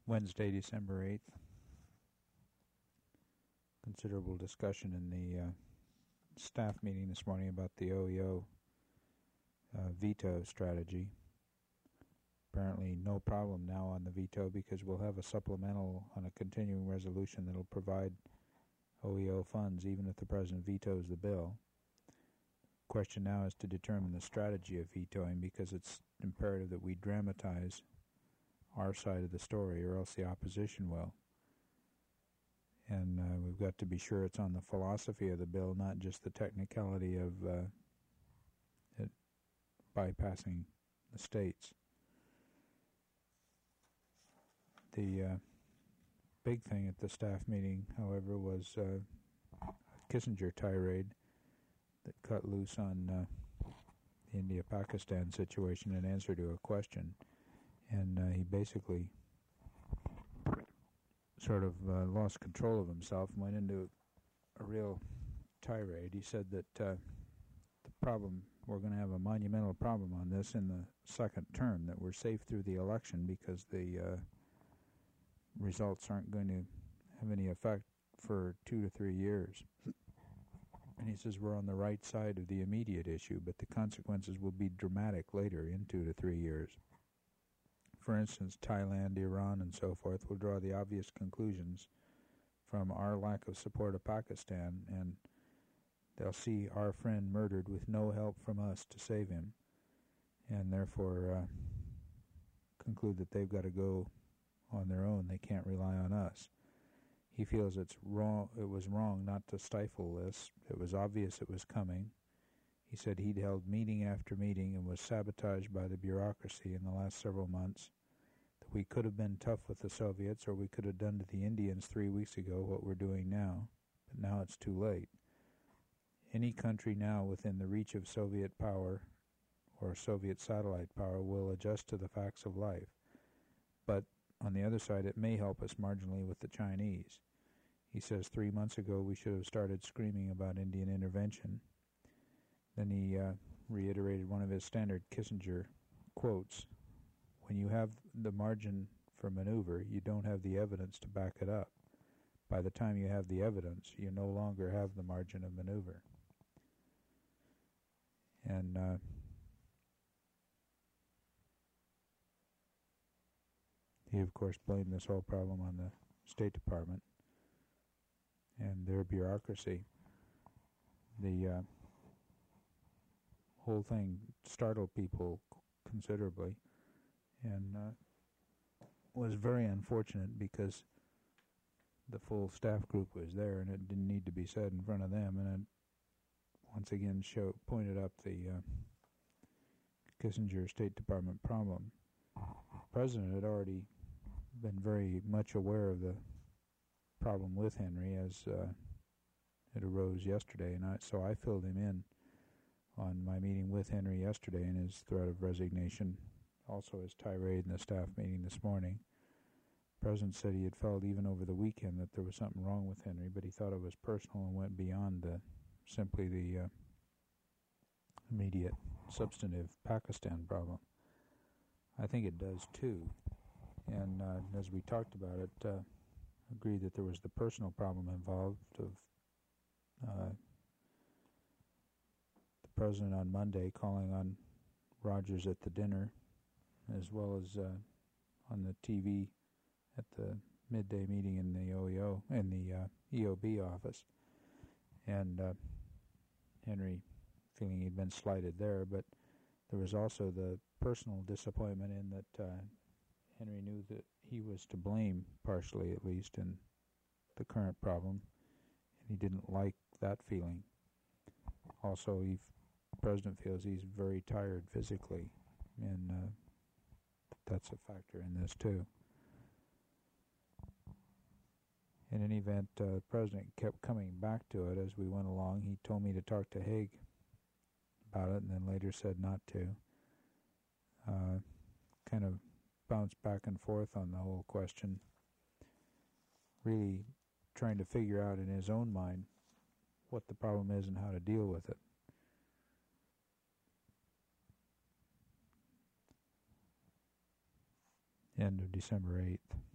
Wednesday, December 8th. Considerable discussion in the staff meeting this morning about the OEO veto strategy. Apparently no problem now on the veto because we'll have a supplemental on a continuing resolution that will provide OEO funds even if the President vetoes the bill. Question now is to determine the strategy of vetoing because it's imperative that we dramatize our side of the story or else the opposition will. And we've got to be sure it's on the philosophy of the bill, not just the technicality of it bypassing the states. The big thing at the staff meeting, however, was a Kissinger tirade that cut loose on the India-Pakistan situation in answer to a question. And he basically sort of lost control of himself and went into a real tirade. He said that the problem, we're going to have a monumental problem on this in the second term, that we're safe through the election because the results aren't going to have any effect for 2 to 3 years. And he says we're on the right side of the immediate issue, but the consequences will be dramatic later in 2 to 3 years. For instance, Thailand, Iran, and so forth will draw the obvious conclusions from our lack of support of Pakistan, and they'll see our friend murdered with no help from us to save him, and therefore conclude that they've got to go on their own. They can't rely on us. He feels it's wrong. It was wrong not to stifle this. It was obvious it was coming. He said he'd held meeting after meeting and was sabotaged by the bureaucracy in the last several months, that we could have been tough with the Soviets, or we could have done to the Indians 3 weeks ago what we're doing now, but now it's too late. Any country now within the reach of Soviet power or Soviet satellite power will adjust to the facts of life. But on the other side, it may help us marginally with the Chinese. He says 3 months ago we should have started screaming about Indian intervention. Then he reiterated one of his standard Kissinger quotes. When you have the margin for maneuver, you don't have the evidence to back it up. By the time you have the evidence, you no longer have the margin of maneuver. And he, of course, blamed this whole problem on the State Department and their bureaucracy. The whole thing startled people considerably and was very unfortunate because the full staff group was there and it didn't need to be said in front of them, and it once again pointed up the Kissinger State Department problem. The President had already been very much aware of the problem with Henry as it arose yesterday, and so I filled him in on my meeting with Henry yesterday and his threat of resignation, also his tirade in the staff meeting this morning. The President said he had felt even over the weekend that there was something wrong with Henry, but he thought it was personal and went beyond simply the immediate substantive Pakistan problem. I think it does too, and as we talked about it, agreed that there was the personal problem involved of President on Monday calling on Rogers at the dinner, as well as on the TV at the midday meeting in the OEO in the EOB office, and Henry feeling he'd been slighted there. But there was also the personal disappointment in that Henry knew that he was to blame, partially at least, in the current problem, and he didn't like that feeling. Also, the President feels he's very tired physically, and that's a factor in this too. In any event, the President kept coming back to it as we went along. He told me to talk to Haig about it, and then later said not to. Kind of bounced back and forth on the whole question, really trying to figure out in his own mind what the problem is and how to deal with it. End of December 8th.